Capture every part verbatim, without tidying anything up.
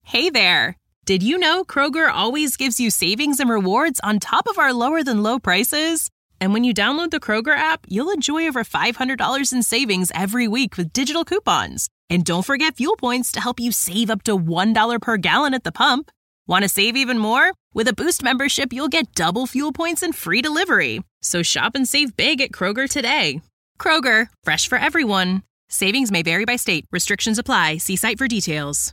Hey there! Did you know Kroger always gives you savings and rewards on top of our lower-than-low prices? And when you download the Kroger app, you'll enjoy over five hundred dollars in savings every week with digital coupons. And don't forget fuel points to help you save up to one dollar per gallon at the pump. Want to save even more? With a Boost membership, you'll get double fuel points and free delivery. So shop and save big at Kroger today. Kroger, fresh for everyone. Savings may vary by state. Restrictions apply. See site for details.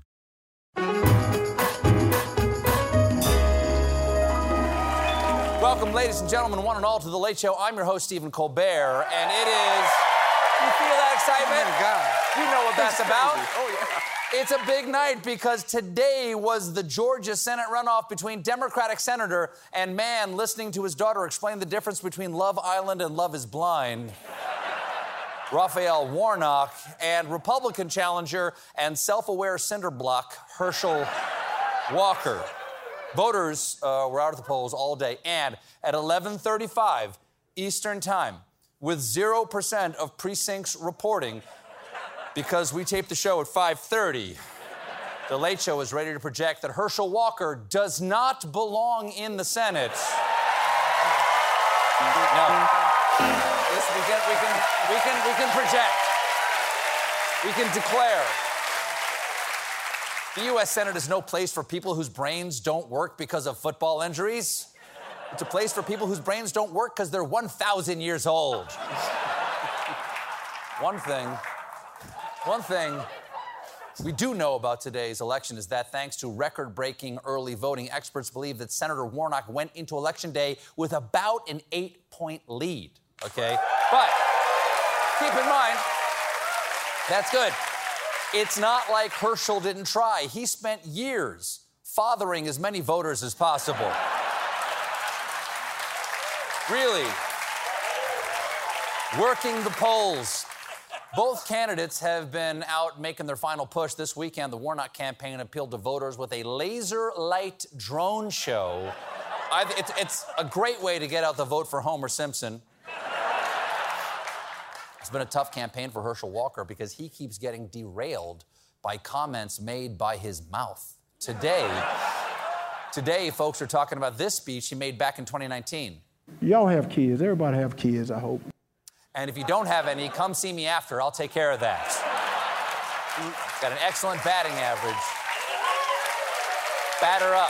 Welcome, ladies and gentlemen, one and all, to The Late Show. I'm your host, Stephen Colbert, and it is... You feel that excitement? Oh, my God. You know what that's about. Oh, yeah. It's a big night because today was the Georgia Senate runoff between Democratic Senator and man listening to his daughter explain the difference between Love Island and Love is Blind, Raphael Warnock, and Republican challenger and self-aware cinder block Herschel Walker. Voters uh, were out at the polls all day, and at eleven thirty-five Eastern Time, with zero percent of precincts reporting, because we taped the show at five thirty, The Late Show is ready to project that Herschel Walker does not belong in the Senate. No. This, we can, we can, we can, we can project. We can declare. The U S Senate is no place for people whose brains don't work because of football injuries. It's a place for people whose brains don't work because they're one thousand years old. One thing, one thing we do know about today's election is that thanks to record-breaking early voting, experts believe that Senator Warnock went into Election Day with about an eight-point lead, okay? But keep in mind, that's good. It's not like Herschel didn't try. He spent years fathering as many voters as possible. Really. Working the polls. Both candidates have been out making their final push. This weekend, the Warnock campaign appealed to voters with a laser light drone show. I, it's, it's a great way to get out the vote for Homer Simpson. It's been a tough campaign for Herschel Walker because he keeps getting derailed by comments made by his mouth. Today, today, folks are talking about this speech he made back in twenty nineteen. Y'all have kids. Everybody have kids, I hope. And if you don't have any, come see me after. I'll take care of that. Got an excellent batting average. Batter up.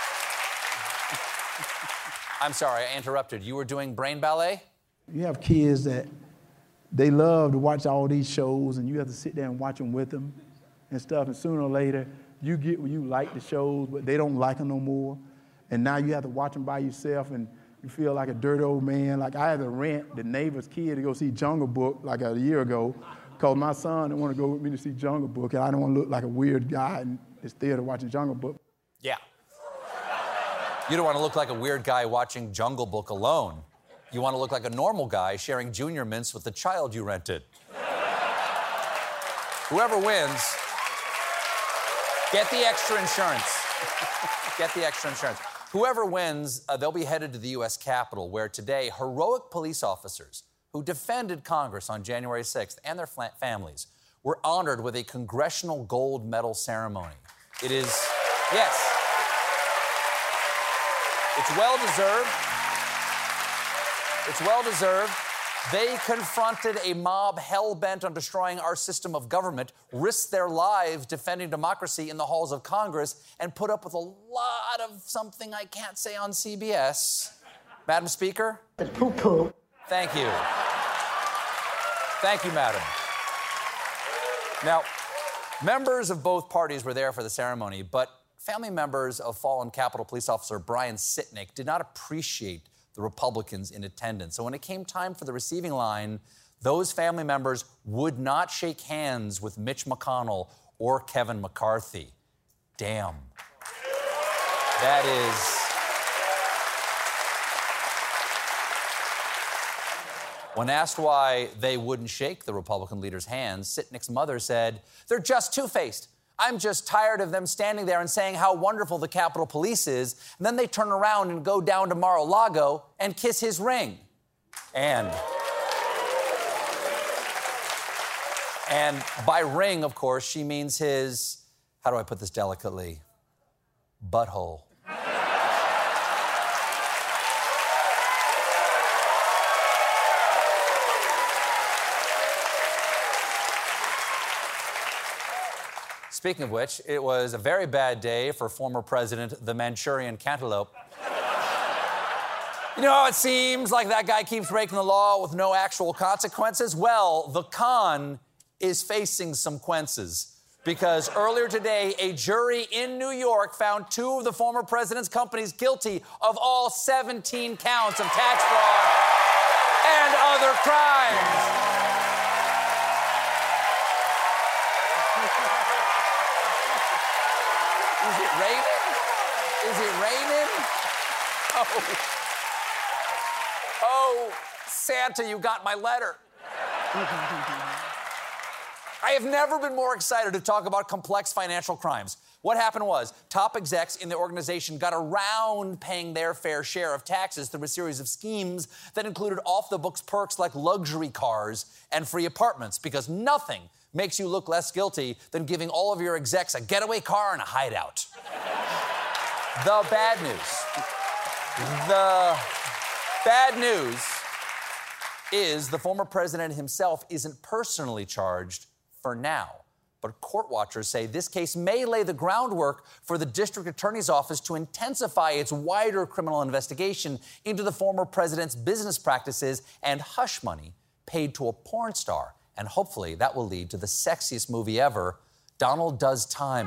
I'm sorry, I interrupted. You were doing brain ballet? You have kids that they love to watch all these shows, and you have to sit there and watch them with them and stuff. And sooner or later, you get where you like the shows, but they don't like them no more. And now you have to watch them by yourself, and you feel like a dirty old man. Like I had to rent the neighbor's kid to go see Jungle Book like a year ago, because my son didn't want to go with me to see Jungle Book, and I don't want to look like a weird guy in this theater watching Jungle Book. Yeah. You don't want to look like a weird guy watching Jungle Book alone. You want to look like a normal guy sharing Junior Mints with the child you rented. Whoever wins, get the extra insurance. Get the extra insurance. Whoever wins, uh, they'll be headed to the U S Capitol, where today heroic police officers who defended Congress on January sixth and their fl- families were honored with a Congressional Gold Medal ceremony. It is, yes, it's well-deserved. It's well-deserved. They confronted a mob hell-bent on destroying our system of government, risked their lives defending democracy in the halls of Congress, and put up with a lot of something I can't say on C B S. Madam Speaker? Poo-poo. Thank you. Thank you, Madam. Now, members of both parties were there for the ceremony, but family members of fallen Capitol Police Officer Brian Sitnick did not appreciate the Republicans in attendance. So when it came time for the receiving line, those family members would not shake hands with Mitch McConnell or Kevin McCarthy. Damn. That is... When asked why they wouldn't shake the Republican leader's hands, Sitnick's mother said, "They're just two-faced. I'm just tired of them standing there and saying how wonderful the Capitol Police is, and then they turn around and go down to Mar-a-Lago and kiss his ring." And, and by ring, of course, she means his, how do I put this delicately, butthole. Speaking of which, it was a very bad day for former President the Manchurian Cantaloupe. You know how it seems like that guy keeps breaking the law with no actual consequences? Well, the con is facing some quences. Because earlier today, a jury in New York found two of the former president's companies guilty of all seventeen counts of tax fraud and other crimes. Is it raining? Is it raining? Oh. Oh, Santa, you got my letter. I have never been more excited to talk about complex financial crimes. What happened was, top execs in the organization got around paying their fair share of taxes through a series of schemes that included off-the-books perks like luxury cars and free apartments, because nothing makes you look less guilty than giving all of your execs a getaway car and a hideout. The bad news. The bad news is the former president himself isn't personally charged for now. But court watchers say this case may lay the groundwork for the district attorney's office to intensify its wider criminal investigation into the former president's business practices and hush money paid to a porn star. And hopefully that will lead to the sexiest movie ever, Donald Does Time.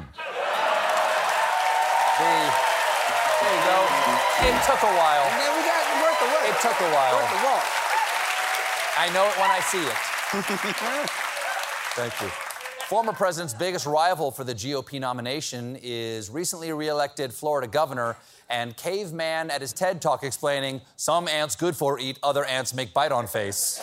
The, there you go. It took a while. And then we got worth the work. It took a while. Worth the walk. I know it when I see it. Thank you. Former president's biggest rival for the G O P nomination is recently re-elected Florida governor and caveman at his TED Talk explaining, some ants good for eat, other ants make bite on face.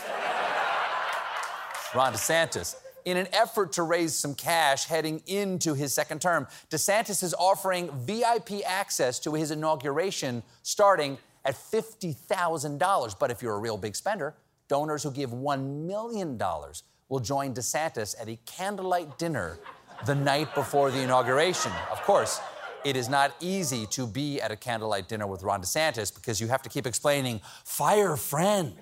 Ron DeSantis. In an effort to raise some cash heading into his second term, DeSantis is offering V I P access to his inauguration starting at fifty thousand dollars. But if you're a real big spender, donors who give one million dollars will join DeSantis at a candlelight dinner the night before the inauguration. Of course, it is not easy to be at a candlelight dinner with Ron DeSantis because you have to keep explaining, fire friend.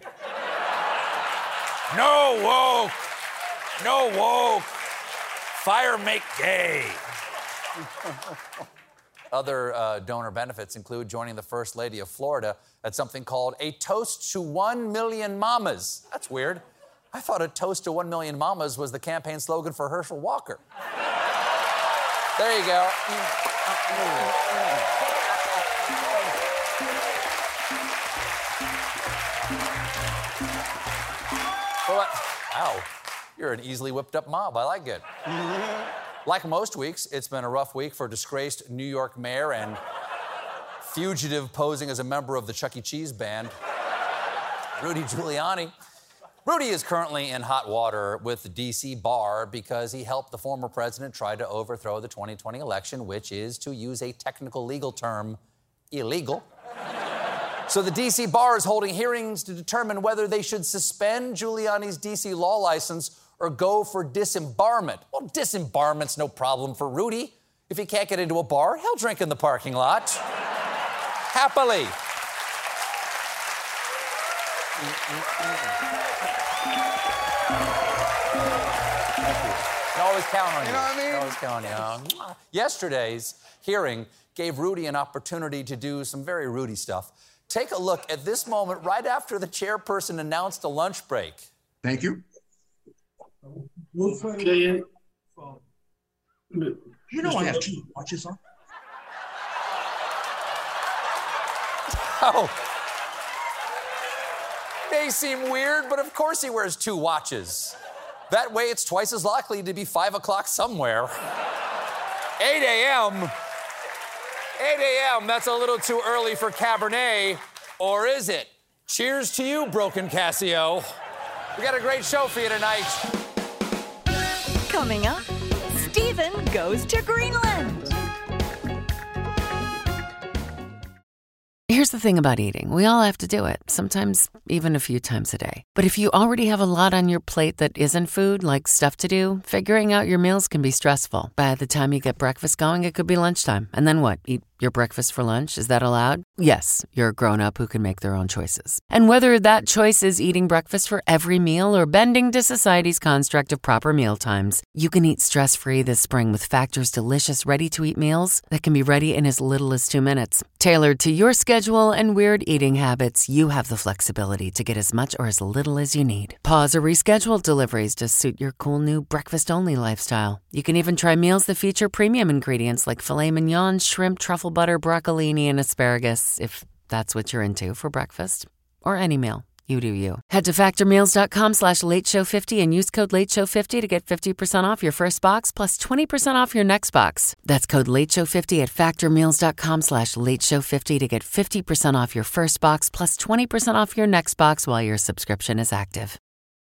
No woke. No woke. Fire make gay. Other uh, donor benefits include joining the First Lady of Florida at something called a Toast to One Million Mamas. That's weird. I thought a Toast to One Million Mamas was the campaign slogan for Herschel Walker. There you go. Well, wow, you're an easily whipped up mob. I like it. Like most weeks, it's been a rough week for disgraced New York mayor and fugitive posing as a member of the Chuck E. Cheese band, Rudy Giuliani. Rudy is currently in hot water with the D C bar because he helped the former president try to overthrow the twenty twenty election, which is, to use a technical legal term, illegal. So the D C bar is holding hearings to determine whether they should suspend Giuliani's D C law license or go for disembarment. Well, disembarment's no problem for Rudy. If he can't get into a bar, he'll drink in the parking lot. Happily. Can always count on you. You know what I mean? Can always count on you. Yesterday's hearing gave Rudy an opportunity to do some very Rudy stuff. Take a look at this moment right after the chairperson announced a lunch break. Thank you. Okay. You know I have two watches on. Oh. May seem weird, but of course he wears two watches. That way it's twice as likely to be five o'clock somewhere. eight a.m. eight a.m. That's a little too early for Cabernet, or is it? Cheers to you, Broken Casio. We got a great show for you tonight. Coming up, Stephen goes to Greenland. Here's the thing about eating. We all have to do it, sometimes even a few times a day. But if you already have a lot on your plate that isn't food, like stuff to do, figuring out your meals can be stressful. By the time you get breakfast going, it could be lunchtime. And then what? Eat Your breakfast for lunch, is that allowed? Yes, you're a grown-up who can make their own choices. And whether that choice is eating breakfast for every meal or bending to society's construct of proper meal times, you can eat stress-free this spring with Factor's delicious ready-to-eat meals that can be ready in as little as two minutes. Tailored to your schedule and weird eating habits, you have the flexibility to get as much or as little as you need. Pause or reschedule deliveries to suit your cool new breakfast-only lifestyle. You can even try meals that feature premium ingredients like filet mignon, shrimp, truffle butter, broccolini, and asparagus, if that's what you're into for breakfast. Or any meal. You do you. Head to factormeals.com slash late show fifty and use code late show fifty to get fifty percent off your first box plus twenty percent off your next box. That's code late show fifty at factormeals.com slash late show fifty to get fifty percent off your first box plus twenty percent off your next box while your subscription is active.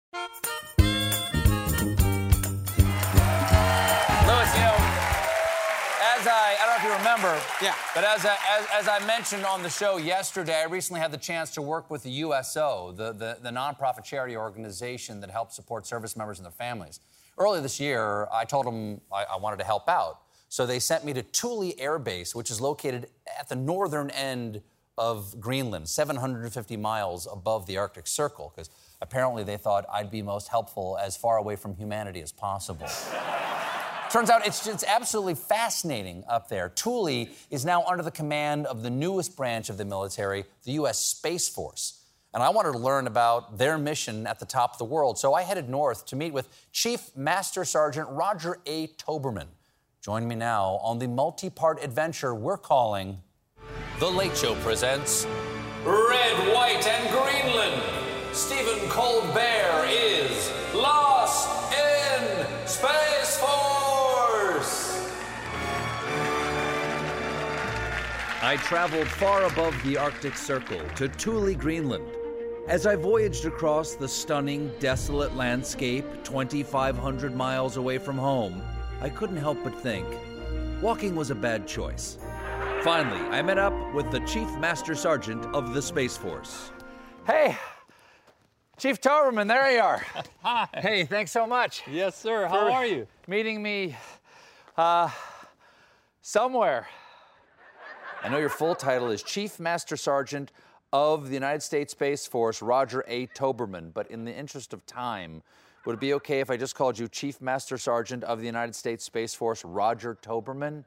Louis, you know, as I, I don't know if you remember, yeah. but as I, as, as I mentioned on the show yesterday, I recently had the chance to work with the U S O, the, the, the nonprofit charity organization that helps support service members and their families. Earlier this year, I told them I, I wanted to help out. So they sent me to Thule Air Base, which is located at the northern end of Greenland, seven hundred fifty miles above the Arctic Circle, because apparently they thought I'd be most helpful as far away from humanity as possible. Turns out it's, it's absolutely fascinating up there. Thule is now under the command of the newest branch of the military, the U S Space Force. And I wanted to learn about their mission at the top of the world, so I headed north to meet with Chief Master Sergeant Roger A. Toberman. Join me now on the multi-part adventure we're calling The Late Show presents Red, White, and Greenland. Stephen Colbert is lost in Space Force. I traveled far above the Arctic Circle to Thule, Greenland. As I voyaged across the stunning, desolate landscape twenty-five hundred miles away from home, I couldn't help but think, walking was a bad choice. Finally, I met up with the Chief Master Sergeant of the Space Force. Hey, Chief Toberman, there you are. Hi. Hey, thanks so much. Yes, sir. How are you? Meeting me uh, somewhere. I know your full title is Chief Master Sergeant of the United States Space Force, Roger A. Toberman, but in the interest of time, would it be okay if I just called you Chief Master Sergeant of the United States Space Force, Roger Toberman?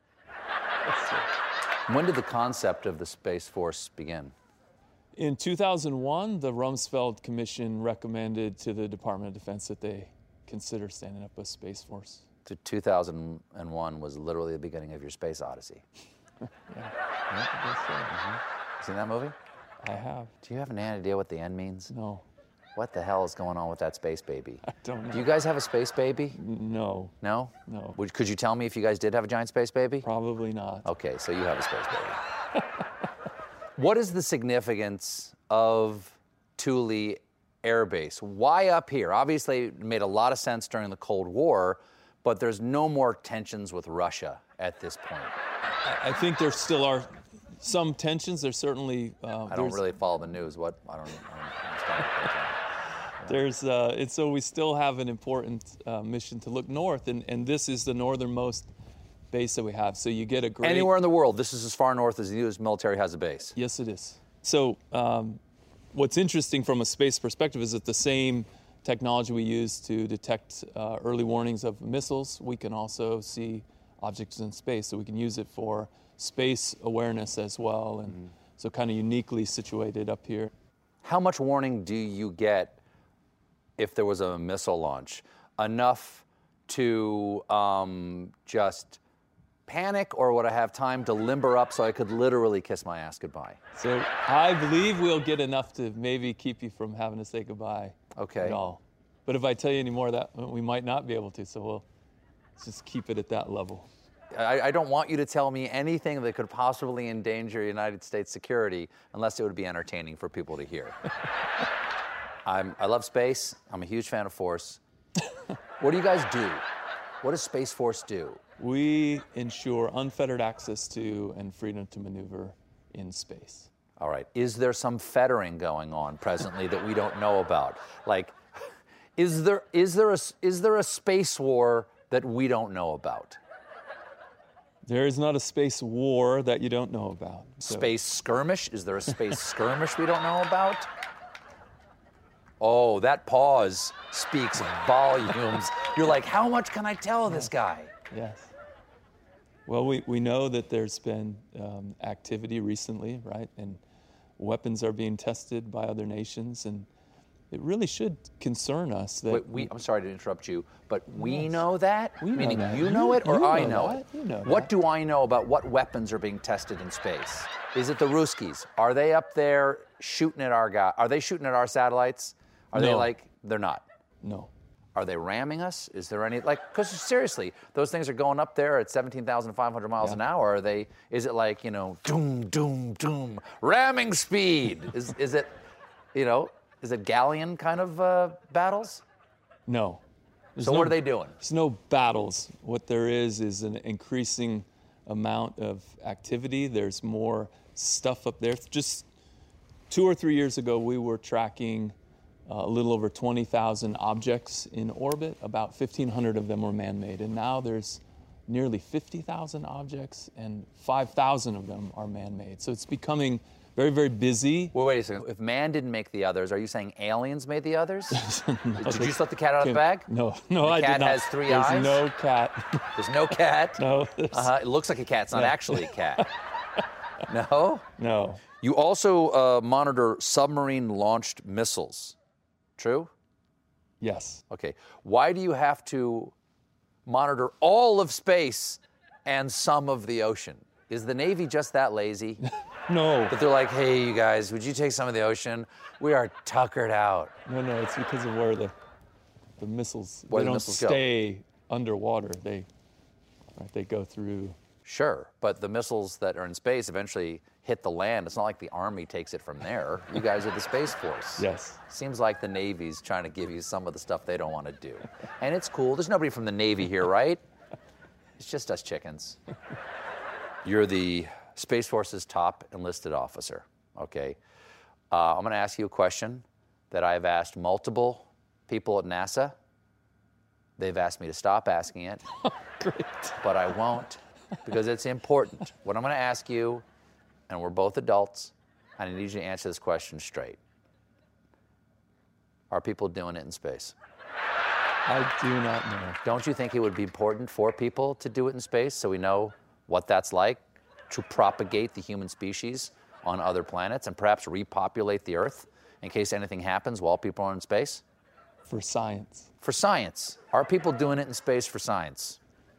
When did the concept of the Space Force begin? In two thousand one, the Rumsfeld Commission recommended to the Department of Defense that they consider standing up a Space Force. To two thousand one was literally the beginning of your space odyssey. yeah. yeah, I guess so. Mm-hmm. Seen that movie? I have. Do you have any idea what the end means? No. What the hell is going on with that space baby? I don't know. Do you guys have a space baby? No. No? No. Would, could you tell me if you guys did have a giant space baby? Probably not. Okay, so you have a space baby. What is the significance of Thule Air Base? Why up here? Obviously, it made a lot of sense during the Cold War, but there's no more tensions with Russia at this point. I think there still are some tensions. There's certainly... Uh, I don't really follow the news. What? I don't, I don't understand. There's, uh, and so we still have an important uh, mission to look north, and, and this is the northernmost base that we have. So you get a great... Anywhere in the world, this is as far north as the U S military has a base. Yes, it is. So um, what's interesting from a space perspective is that the same technology we use to detect uh, early warnings of missiles, we can also see objects in space. So we can use it for space awareness as well, and mm-hmm. so kind of uniquely situated up here. How much warning do you get if there was a missile launch? Enough to um, just panic, or would I have time to limber up so I could literally kiss my ass goodbye? So I believe we'll get enough to maybe keep you from having to say goodbye okay. at all. But if I tell you any more, that we might not be able to, so we'll just keep it at that level. I, I don't want you to tell me anything that could possibly endanger United States security unless it would be entertaining for people to hear. I'm, I love space. I'm a huge fan of Force. What do you guys do? What does Space Force do? We ensure unfettered access to and freedom to maneuver in space. All right. Is there some fettering going on presently that we don't know about? Like, is there is there a is there a space war that we don't know about? There is not a space war that you don't know about. So. Space skirmish? Is there a space skirmish we don't know about? Oh, that pause speaks volumes. You're like, how much can I tell this guy? Yes. Well, we, we know that there's been um, activity recently, right? And weapons are being tested by other nations, and it really should concern us that... Wait, we, I'm sorry to interrupt you, but we Yes. know that? We know Meaning that. you know You- it or you I know know that. it? You know What that. do I know about what weapons are being tested in space? Is it the Ruskies? Are they up there shooting at our guy? Are they shooting at our satellites? Are they No. like... They're not. No. Are they ramming us? Is there any, like, because seriously, those things are going up there at seventeen thousand five hundred miles Yeah. an hour. Are they, is it like, you know, doom, doom, doom, ramming speed? Is, is it, you know, is it galleon kind of uh, battles? No. There's So no- what are they doing? There's no battles. What there is is an increasing amount of activity. There's more stuff up there. Just two or three years ago, we were tracking uh, a little over twenty thousand objects in orbit. About fifteen hundred of them were man-made. And now there's nearly fifty thousand objects, and five thousand of them are man-made. So it's becoming very, very busy. Well, wait a second. If man didn't make the others, are you saying aliens made the others? No, Did they you just let the cat out of the bag? No, no, The I cat did not. has three There's eyes? no cat. There's no cat. No. there's- Uh-huh. It looks like a cat. It's not No. actually a cat. No? No. You also uh, monitor submarine-launched missiles. True? Yes. Okay. Why do you have to monitor all of space and some of the ocean? Is the Navy just that lazy? No. That they're like, hey, you guys, would you take some of the ocean? We are tuckered out. No, no, it's because of where the the missiles Where they the don't missiles go. stay underwater. They right, they go through. Sure, but the missiles that are in space eventually hit the land. It's not like the Army takes it from there. You guys are the Space Force. Yes. Seems like the Navy's trying to give you some of the stuff they don't want to do. And it's cool. There's nobody from the Navy here, right? It's just us chickens. You're the Space Force's top enlisted officer, okay? Uh, I'm going to ask you a question that I've asked multiple people at NASA. They've asked me to stop asking it. Great. But I won't because it's important. What I'm going to ask you, and we're both adults, and I need you to answer this question straight. Are people doing it in space? I do not know. Don't you think it would be important for people to do it in space so we know what that's like to propagate the human species on other planets and perhaps repopulate the Earth in case anything happens while people are in space? For science. For science. Are people doing it in space for science?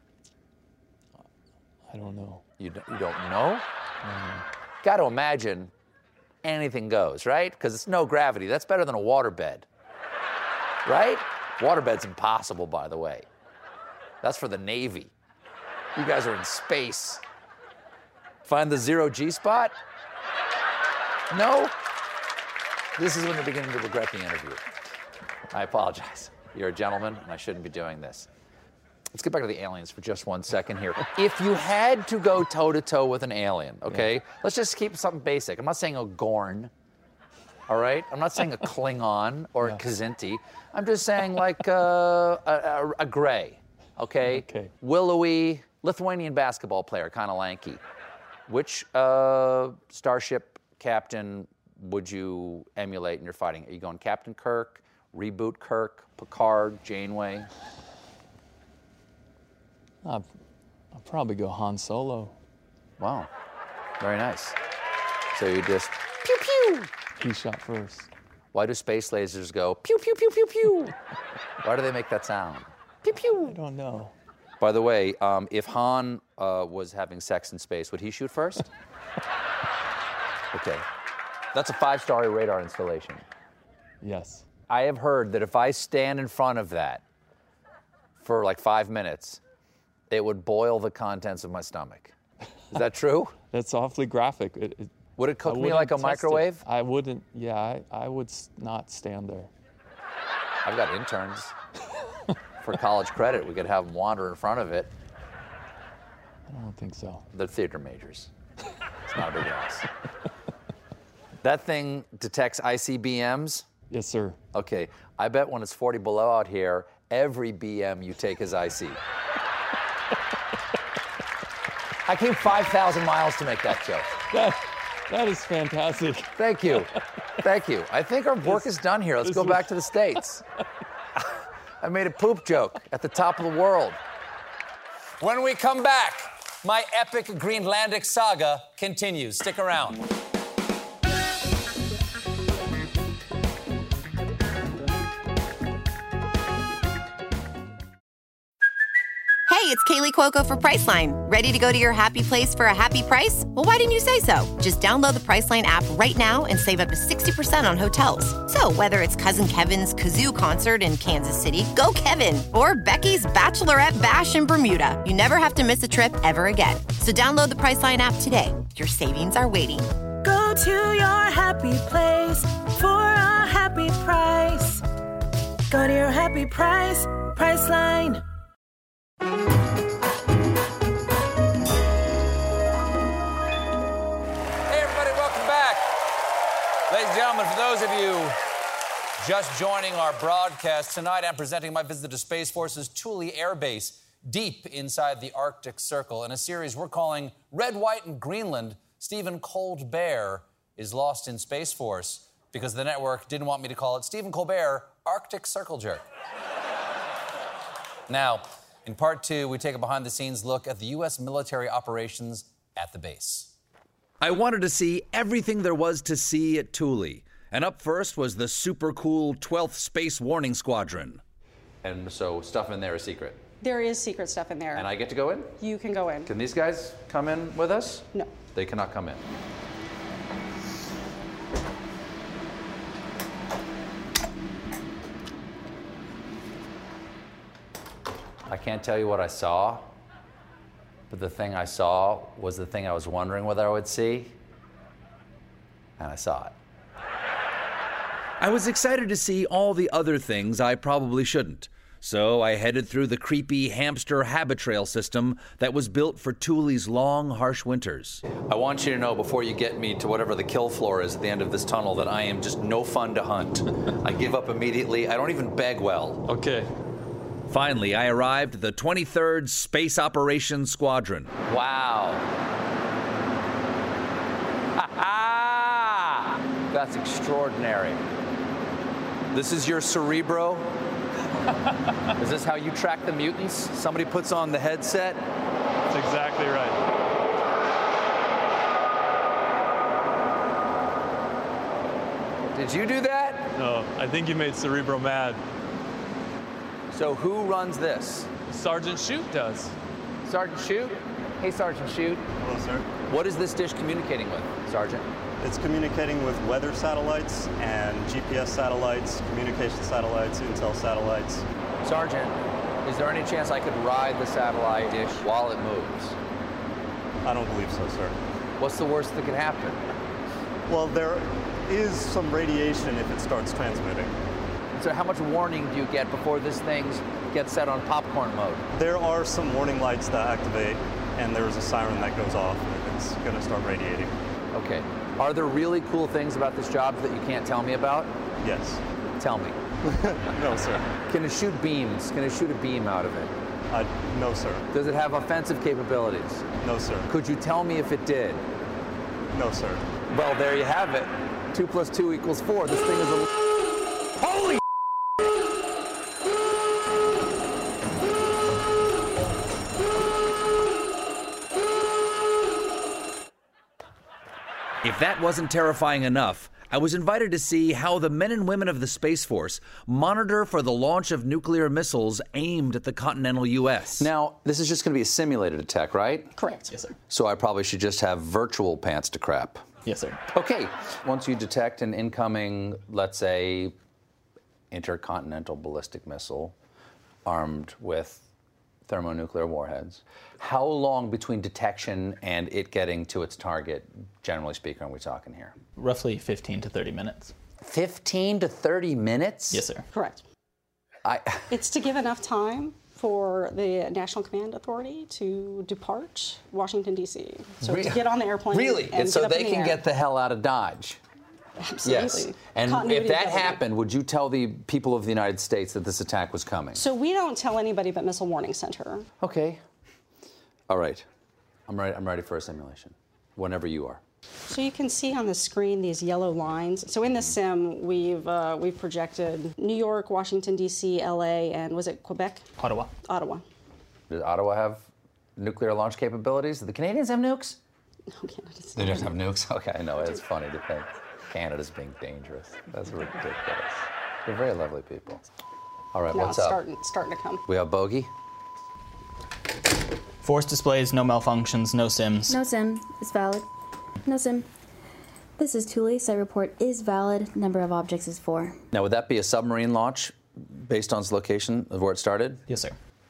I don't know. You don't, you don't know? Got to imagine anything goes, right? Because it's no gravity. That's better than a waterbed, right? Waterbed's impossible, by the way. That's for the Navy. You guys are in space. Find the zero G spot? No? This is when you're beginning to regret the interview. I apologize. You're a gentleman, and I shouldn't be doing this. Let's get back to the aliens for just one second here. If you had to go toe-to-toe with an alien, okay? Yeah. Let's just keep something basic. I'm not saying a Gorn, all right? I'm not saying a Klingon or yeah. a Kzinti. I'm just saying like uh, a, a, a gray, okay? Okay. Willowy, Lithuanian basketball player, kind of lanky. Which uh, starship captain would you emulate in your fighting? Are you going Captain Kirk, Reboot Kirk, Picard, Janeway? I'll, I'll probably go Han Solo. Wow, very nice. So you just pew pew. He shot first. Why do space lasers go pew pew pew pew pew? Why do they make that sound? Pew pew. I don't know. By the way, um, if Han uh, was having sex in space, would he shoot first? Okay, that's a five-star radar installation. Yes. I have heard that if I stand in front of that for like five minutes, it would boil the contents of my stomach. Is that true? That's awfully graphic. It, it, would it cook me like a microwave? It. I wouldn't, yeah, I, I would not stand there. I've got interns. For college credit, we could have them wander in front of it. I don't think so. They're theater majors. It's not a big loss. That thing detects I C B Ms? Yes, sir. Okay, I bet when it's forty below out here, every B M you take is I C. I came five thousand miles to make that joke. That, that is fantastic. Thank you. Thank you. I think our work is done here. Let's go back to the States. I made a poop joke at the top of the world. When we come back, my epic Greenlandic saga continues. Stick around. Hey, it's Kaylee Cuoco for Priceline. Ready to go to your happy place for a happy price? Well, why didn't you say so? Just download the Priceline app right now and save up to sixty percent on hotels. So whether it's Cousin Kevin's Kazoo Concert in Kansas City, go Kevin, or Becky's Bachelorette Bash in Bermuda, you never have to miss a trip ever again. So download the Priceline app today. Your savings are waiting. Go to your happy place for a happy price. Go to your happy price, Priceline. Ladies and gentlemen, for those of you just joining our broadcast, tonight I'm presenting my visit to Space Force's Thule Air Base, deep inside the Arctic Circle, in a series we're calling Red, White, and Greenland. Stephen Colbert is lost in Space Force because the network didn't want me to call it Stephen Colbert, Arctic Circle Jerk. Now, in part two, we take a behind-the-scenes look at the U S military operations at the base. I wanted to see everything there was to see at Thule. And up first was the super cool twelfth Space Warning Squadron. And so stuff in there is secret? There is secret stuff in there. And I get to go in? You can go in. Can these guys come in with us? No. They cannot come in. I can't tell you what I saw, but the thing I saw was the thing I was wondering whether I would see, and I saw it. I was excited to see all the other things I probably shouldn't. So I headed through the creepy hamster habit trail system that was built for Thule's long, harsh winters. I want you to know before you get me to whatever the kill floor is at the end of this tunnel that I am just no fun to hunt. I give up immediately. I don't even beg well. Okay. Finally, I arrived at the twenty-third Space Operations Squadron. Wow. Ha-ha! That's extraordinary. This is your Cerebro? Is this how you track the mutants? Somebody puts on the headset? That's exactly right. Did you do that? No, I think you made Cerebro mad. So who runs this? Sergeant Shoot does. Sergeant Shoot? Hey, Sergeant Shoot. Hello, sir. What is this dish communicating with, Sergeant? It's communicating with weather satellites and G P S satellites, communication satellites, intel satellites. Sergeant, is there any chance I could ride the satellite dish while it moves? I don't believe so, sir. What's the worst that can happen? Well, there is some radiation if it starts transmitting. So how much warning do you get before this thing gets set on popcorn mode? There are some warning lights that activate, and there is a siren that goes off if it's going to start radiating. Okay. Are there really cool things about this job that you can't tell me about? Yes. Tell me. No, sir. Can it shoot beams? Can it shoot a beam out of it? Uh, no, sir. Does it have offensive capabilities? No, sir. Could you tell me if it did? No, sir. Well, there you have it. Two plus two equals four. This thing is a... Holy If that wasn't terrifying enough, I was invited to see how the men and women of the Space Force monitor for the launch of nuclear missiles aimed at the continental U S. Now, this is just going to be a simulated attack, right? Correct. Yes, sir. So I probably should just have virtual pants to crap. Yes, sir. Okay. Once you detect an incoming, let's say, intercontinental ballistic missile armed with thermonuclear warheads, how long between detection and it getting to its target, generally speaking, are we talking here? Roughly fifteen to thirty minutes. fifteen to thirty minutes? Yes, sir. Correct. I... It's to give enough time for the National Command Authority to depart Washington, D C So Re- to get on the airplane. Really? And, And so get up they in the can air. get the hell out of Dodge. Absolutely. Yes. And Continuity if that of government. happened, would you tell the people of the United States that this attack was coming? So we don't tell anybody but Missile Warning Center. Okay. All right. I'm ready. I'm ready for a simulation. Whenever you are. So you can see on the screen these yellow lines. So in the sim, we've uh, we've projected New York, Washington, D C, L A, and was it Quebec? Ottawa. Ottawa. Does Ottawa have nuclear launch capabilities? Do the Canadians have nukes? No, Canada's They don't have nukes? Okay, I know. It's funny to think Canada's being dangerous. That's ridiculous. They're very lovely people. All right, now what's it's up? starting, starting to come. We have bogey. Force displays, no malfunctions, no sims. No sim. It's valid. No sim. This is Thule. Site report is valid. Number of objects is four. Now, would that be a submarine launch based on its location of where it started? Yes, sir.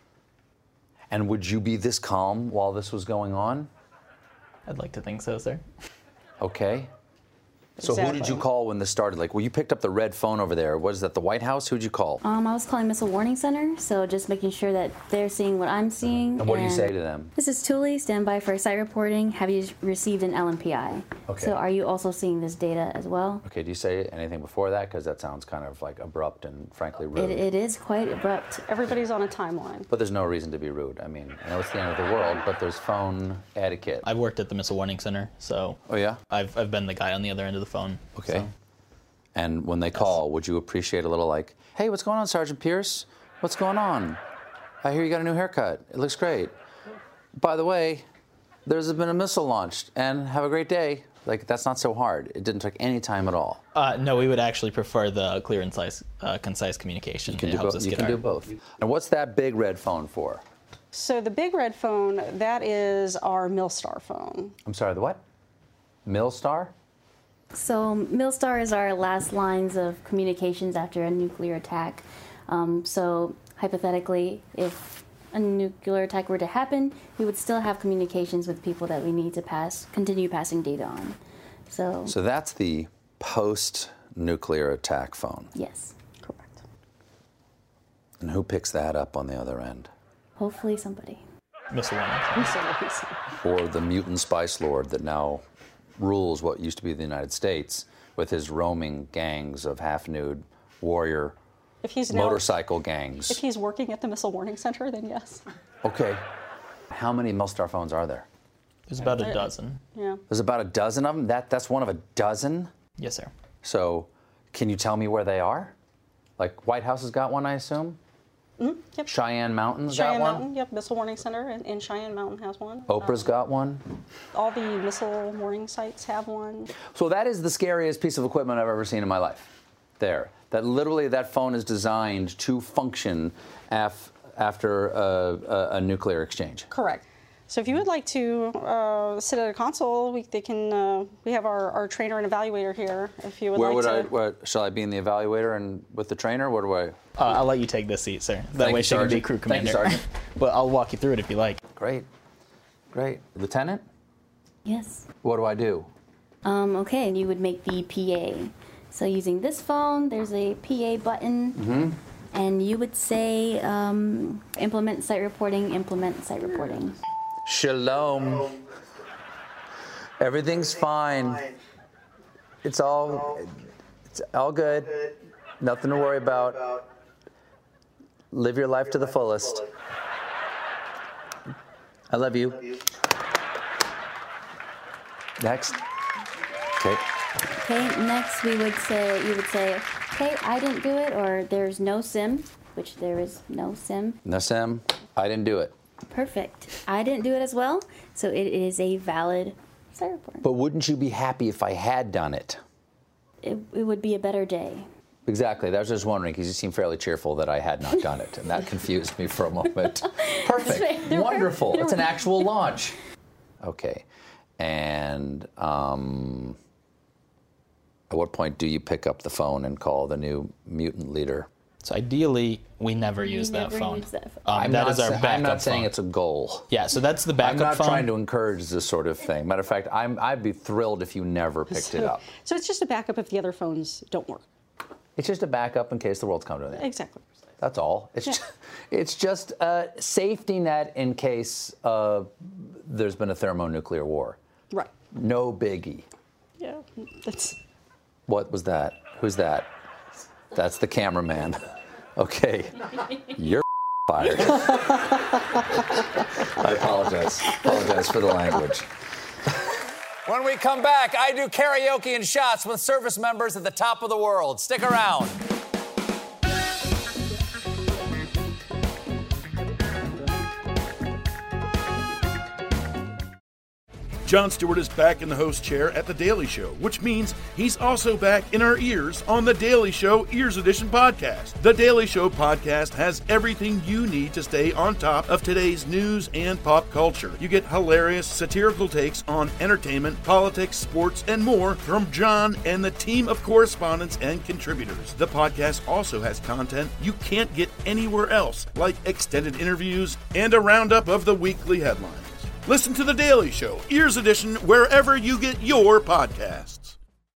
And would you be this calm while this was going on? I'd like to think so, sir. Okay. So who did you call when this started? Like, well, you picked up the red phone over there. What is that, the White House? Who'd you call? Um, I was calling Missile Warning Center, so just making sure that they're seeing what I'm seeing. And what do you say to them? This is Thule. Stand by for site reporting. Have you received an L M P I? Okay. So are you also seeing this data as well? Okay, do you say anything before that? Because that sounds kind of like abrupt and frankly rude. It, it is quite abrupt. Everybody's on a timeline. But there's no reason to be rude. I mean, I know it's the end of the world, but there's phone etiquette. I've worked at the Missile Warning Center, so. Oh, yeah? I've, I've been the guy on the other end of the phone. Okay. So. And when they call, would you appreciate a little like, hey, what's going on, Sergeant Pierce? What's going on? I hear you got a new haircut. It looks great. By the way, there's been a missile launched, and have a great day. Like, that's not so hard. It didn't take any time at all. Uh, no, we would actually prefer the clear and concise, uh, concise communication. You can, it do, helps bo- us you get can our... do both. And what's that big red phone for? So the big red phone, that is our Milstar phone. I'm sorry, the what? Milstar? So Milstar is our last lines of communications after a nuclear attack. Um, so hypothetically, if a nuclear attack were to happen, we would still have communications with people that we need to pass, continue passing data on. So, So that's the post-nuclear attack phone. yes, Correct. And who picks that up on the other end? hopefully somebody. Missile Warning. Or the mutant spice lord that now rules what used to be the United States with his roaming gangs of half-nude warrior If he's now, motorcycle gangs. If he's working at the Missile Warning Center, then yes. Okay. How many Milstar phones are there? There's about a dozen. Yeah. There's about a dozen of them? That, that's one of a dozen? Yes, sir. So can you tell me where they are? Like White House has got one, I assume? Mm-hmm. Yep. Cheyenne Mountain's Cheyenne got one? Mountain, yep. Missile Warning Center in, in Cheyenne Mountain has one. Oprah's Um, got one? All the missile warning sites have one. So that is the scariest piece of equipment I've ever seen in my life. There. That literally that phone is designed to function af- after a, a, a nuclear exchange. Correct. So if you would like to uh, sit at a console, we they can. Uh, we have our, our trainer and evaluator here. If you would Where like would to. I? What, shall I be in the evaluator and with the trainer? Where do I? Uh, I'll let you take this seat, sir. That Thank way you, she can be Sergeant. crew Thank you, commander. Sergeant. But I'll walk you through it if you like. Great. Great. Lieutenant, Yes. what do I do? Um, okay, and you would make the P A. So using this phone, there's a P A button, Mm-hmm. and you would say um, implement site reporting, implement site reporting. Shalom. Everything's fine. It's all, it's all good. Nothing to worry about. Live your life to the fullest. I love you. Next. Okay. Okay, next we would say, you would say, okay, I didn't do it, or there's no sim, which there is no sim. No, Sam, I didn't do it. Perfect. I didn't do it as well, so it is a valid site report. But wouldn't you be happy if I had done it? It, it would be a better day. Exactly. I was just wondering because you seemed fairly cheerful that I had not done it, and that confused me for a moment. Perfect. There were- Wonderful. there It's an were- actual launch. Okay. And um, at what point do you pick up the phone and call the new mutant leader? So ideally, we never use that never phone. use that phone. Um, I'm that not is our sa- backup I'm not saying phone. it's a goal. Yeah, so that's the backup I'm not phone. trying to encourage this sort of thing. Matter of fact, I'm, I'd be thrilled if you never picked it So- up. So it's just a backup if the other phones don't work. It's just a backup in case the world's come to an end. Exactly. That's all. It's Yeah. just, it's just a safety net in case uh, there's been a thermonuclear war. Right. No biggie. Yeah. That's. What was that? Who's that? That's the cameraman. Okay. You're fired. I apologize. Apologize for the language. When we come back, I do karaoke and shots with service members at the top of the world. Stick around. Jon Stewart is back in the host chair at The Daily Show, which means he's also back in our ears on The Daily Show Ears Edition podcast. The Daily Show podcast has everything you need to stay on top of today's news and pop culture. You get hilarious, satirical takes on entertainment, politics, sports, and more from Jon and the team of correspondents and contributors. The podcast also has content you can't get anywhere else, like extended interviews and a roundup of the weekly headlines. Listen to The Daily Show, Ears Edition, wherever you get your podcasts.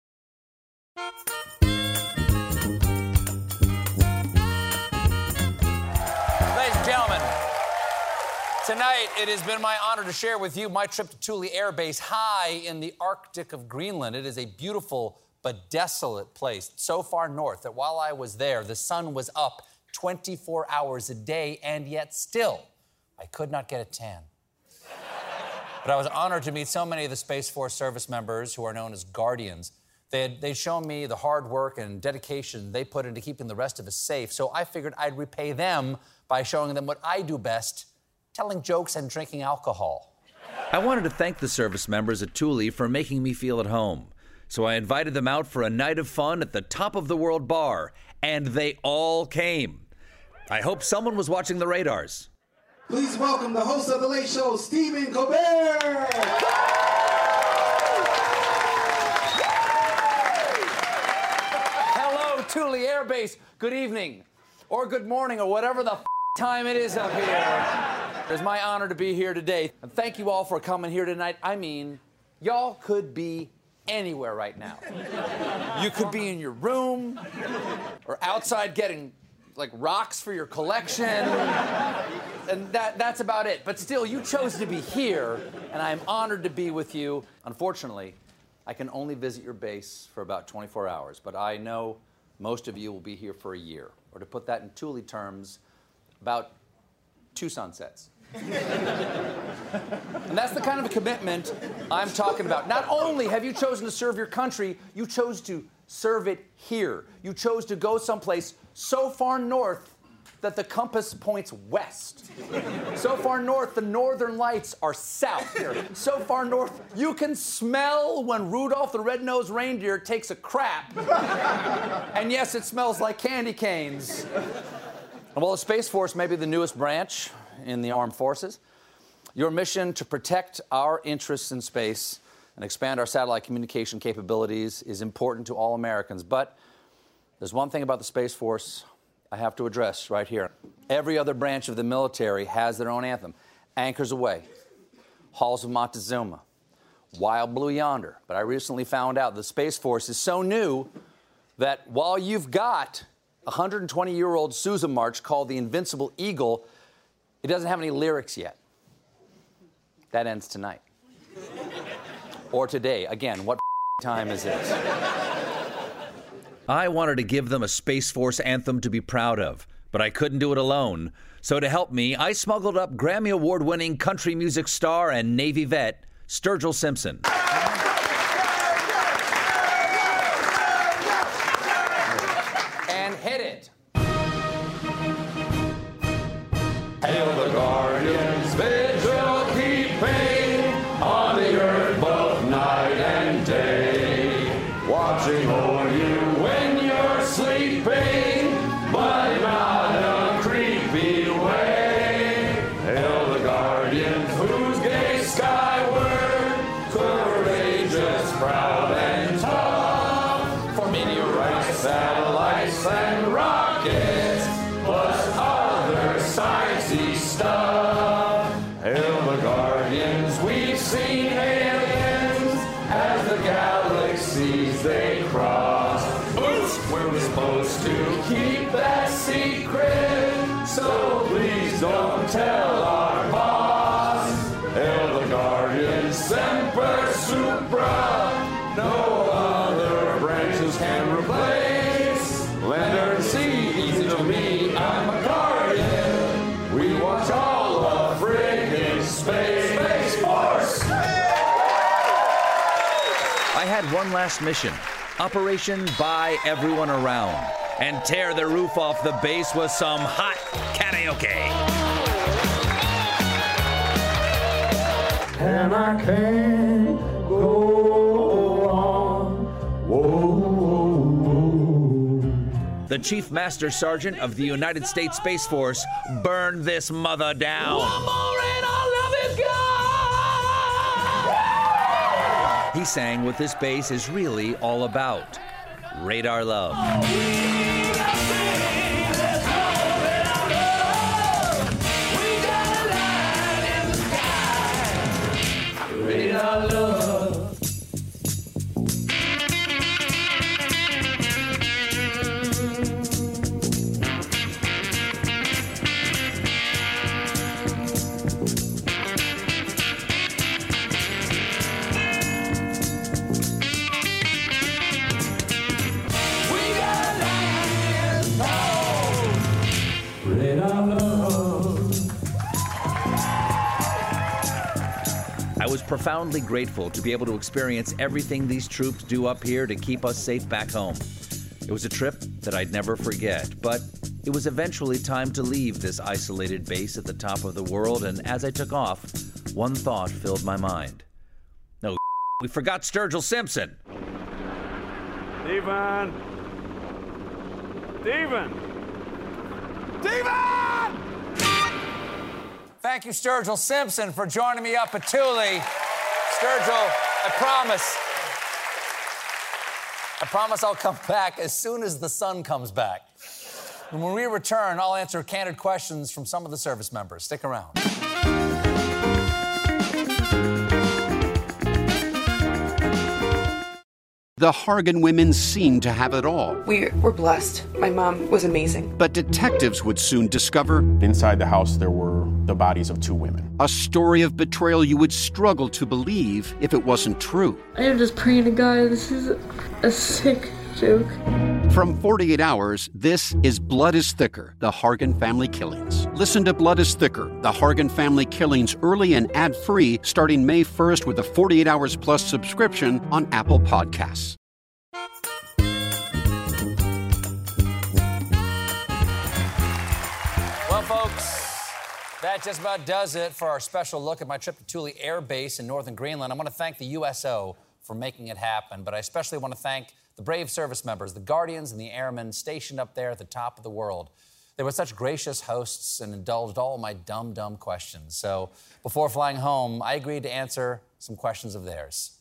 Ladies and gentlemen, tonight it has been my honor to share with you my trip to Thule Air Base high in the Arctic of Greenland. It is a beautiful but desolate place so far north that while I was there, the sun was up twenty-four hours a day, and yet still, I could not get a tan. But I was honored to meet so many of the Space Force service members who are known as Guardians. They had, they'd shown me the hard work and dedication they put into keeping the rest of us safe, so I figured I'd repay them by showing them what I do best, telling jokes and drinking alcohol. I wanted to thank the service members at Thule for making me feel at home. So I invited them out for a night of fun at the Top of the World bar, and they all came. I hope someone was watching the radars. Please welcome the host of The Late Show, Stephen Colbert. Hello, Thule Air Base. Good evening, or good morning, or whatever the f- time it is up here. It's my honor to be here today. And thank you all for coming here tonight. I mean, y'all could be anywhere right now. You could be in your room, or outside getting like rocks for your collection, and that, that's about it. But still, you chose to be here, and I'm honored to be with you. Unfortunately, I can only visit your base for about twenty-four hours, but I know most of you will be here for a year, or to put that in Thule terms, about two sunsets. And that's the kind of a commitment I'm talking about. Not only have you chosen to serve your country, you chose to serve it here. You chose to go someplace so far north that the compass points west. So far north, the northern lights are south here. So far north, you can smell when Rudolph the Red-Nosed Reindeer takes a crap. And yes, it smells like candy canes. And while the Space Force may be the newest branch in the armed forces, your mission to protect our interests in space and expand our satellite communication capabilities is important to all Americans. But there's one thing about the Space Force I have to address right here. Every other branch of the military has their own anthem. Anchors Aweigh, Halls of Montezuma, Wild Blue Yonder. But I recently found out the Space Force is so new that while you've got a one hundred twenty-year-old Sousa march called the Invincible Eagle, it doesn't have any lyrics yet. That ends tonight. Or today. Again, what time is it? I wanted to give them a Space Force anthem to be proud of, but I couldn't do it alone. So to help me, I smuggled up Grammy Award-winning country music star and Navy vet, Sturgill Simpson. And hit it. Hail the Guardians, vigil keeping on the earth both night and day, watching over you when you're sleeping, but not a creepy way. Hail the Guardians whose gaze skyward, courageous, proud, and tough, for meteorites, satellites, and rockets, plus other sciencey stuff. Hail the Guardians, we've seen aliens as the galaxies they cross. Oops, we're supposed to keep that secret, so please don't tell our boss. Hail the Guardians, Semper Supra, no other branches can replace. Leonard C, easy to me, I'm a Guardian. I had one last mission. Operation Buy Everyone Around. And tear the roof off the base with some hot karaoke. And I can't go on. Whoa. The Chief Master Sergeant of the United States Space Force burned this mother down. One more and our love is gone. He sang what this base is really all about. Radar Love. Radar Love. I was profoundly grateful to be able to experience everything these troops do up here to keep us safe back home. It was a trip that I'd never forget, but it was eventually time to leave this isolated base at the top of the world, and as I took off, one thought filled my mind. No, we forgot Sturgill Simpson. Steven! Steven! Steven! Thank you, Sturgill Simpson, for joining me up at Thule. Sturgill, I promise, I promise I'll come back as soon as the sun comes back. And when we return, I'll answer candid questions from some of the service members. Stick around. The Hargan women seemed to have it all. We were blessed. My mom was amazing. But detectives would soon discover... Inside the house, there were the bodies of two women. A story of betrayal you would struggle to believe if it wasn't true. I am just praying to God, this is a sick joke. From forty-eight hours, this is Blood is Thicker, the Hargan Family Killings. Listen to Blood is Thicker, the Hargan Family Killings early and ad-free starting May first with a forty-eight hours plus subscription on Apple Podcasts. Well, folks, that just about does it for our special look at my trip to Thule Air Base in northern Greenland. I want to thank the U S O for making it happen, but I especially want to thank the brave service members, the Guardians and the Airmen stationed up there at the top of the world. They were such gracious hosts and indulged all my dumb, dumb questions. So before flying home, I agreed to answer some questions of theirs.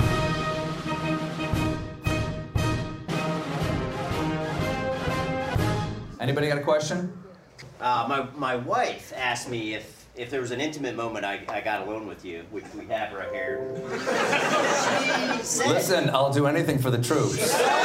Anybody got a question? Uh, my, my wife asked me if, if there was an intimate moment I, I got alone with you, which we have right here. She said, listen, I'll do anything for the troops.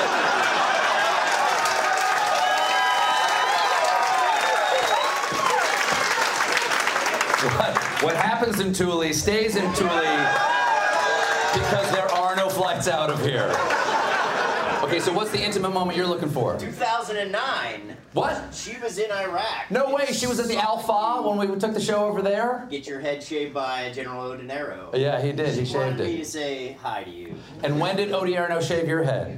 what, what happens in Thule stays in Thule because there are no flights out of here. Okay, so what's the intimate moment you're looking for? two thousand nine. What? She was in Iraq. No way, she was at the Alpha when we took the show over there? Get your head shaved by General Odinero. Yeah, he did, he she shaved wanted it. me to say hi to you. And when did Odierno shave your head?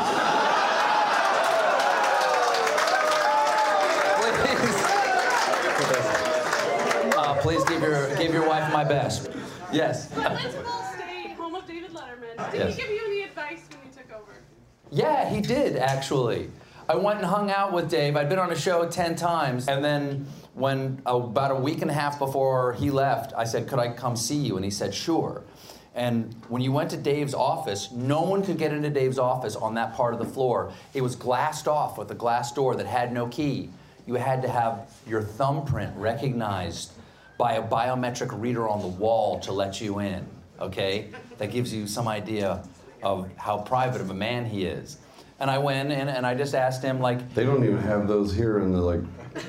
Please. Uh, please give your, give your wife my best. Yes. Let's Ball State, home of David Letterman. Did Yes. he give you any advice when you took over? Yeah, he did, actually. I went and hung out with Dave. I'd been on a show ten times. And then when about a week and a half before he left, I said, could I come see you? And he said, sure. And when you went to Dave's office, no one could get into Dave's office on that part of the floor. It was glassed off with a glass door that had no key. You had to have your thumbprint recognized by a biometric reader on the wall to let you in, okay? That gives you some idea of how private of a man he is. And I went in and I just asked him, like... They don't even have those here in the, like...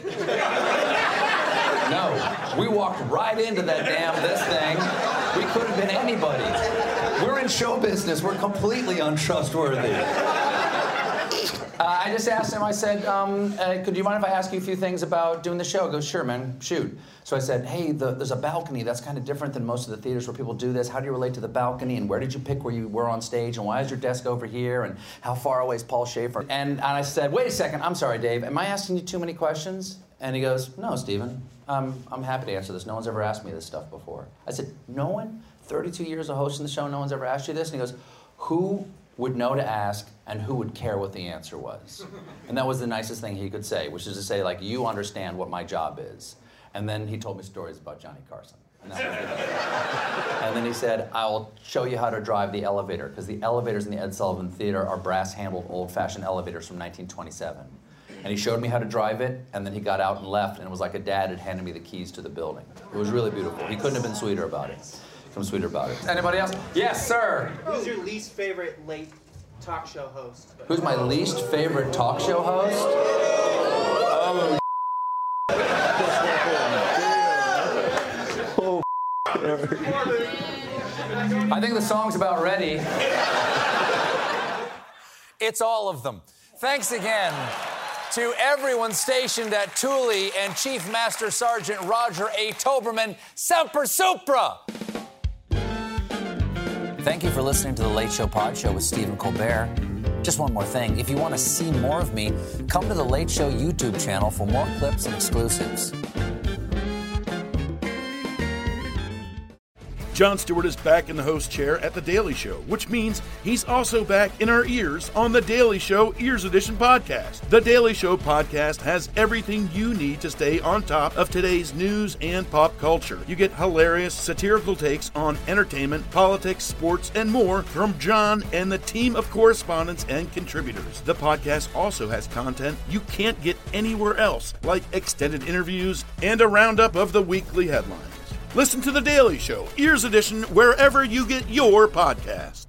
No, we walked right into that damn this thing. We could have been anybody. We're in show business. We're completely untrustworthy. Uh, I just asked him, I said, um, uh, could you mind if I ask you a few things about doing the show? He goes, sure, man, shoot. So I said, hey, the, there's a balcony. That's kind of different than most of the theaters where people do this. How do you relate to the balcony? And where did you pick where you were on stage? And why is your desk over here? And how far away is Paul Schaefer? And, and I said, wait a second. I'm sorry, Dave. Am I asking you too many questions? And he goes, no, Stephen. Um, I'm happy to answer this. No one's ever asked me this stuff before. I said, no one? thirty-two years of hosting the show, no one's ever asked you this? And he goes, who would know to ask and who would care what the answer was? And that was the nicest thing he could say, which is to say, like, you understand what my job is. And then he told me stories about Johnny Carson. And, that was the and then he said, I'll show you how to drive the elevator, because the elevators in the Ed Sullivan Theater are brass-handled, old-fashioned elevators from nineteen twenty-seven. And he showed me how to drive it, and then he got out and left, and it was like a dad had handed me the keys to the building. It was really beautiful. He couldn't have been sweeter about it. Come sweeter about it. Anybody else? Yes, sir. Who's your least favorite late talk show host? Who's my least favorite talk show host? Oh, Oh, I think the song's about ready. It's all of them. Thanks again to everyone stationed at Thule and Chief Master Sergeant Roger A. Toberman. Semper Supra! Thank you for listening to The Late Show Pod Show with Stephen Colbert. Just one more thing. If you want to see more of me, come to The Late Show YouTube channel for more clips and exclusives. Jon Stewart is back in the host chair at The Daily Show, which means he's also back in our ears on The Daily Show Ears Edition podcast. The Daily Show podcast has everything you need to stay on top of today's news and pop culture. You get hilarious, satirical takes on entertainment, politics, sports, and more from Jon and the team of correspondents and contributors. The podcast also has content you can't get anywhere else, like extended interviews and a roundup of the weekly headlines. Listen to The Daily Show, Ears Edition, wherever you get your podcasts.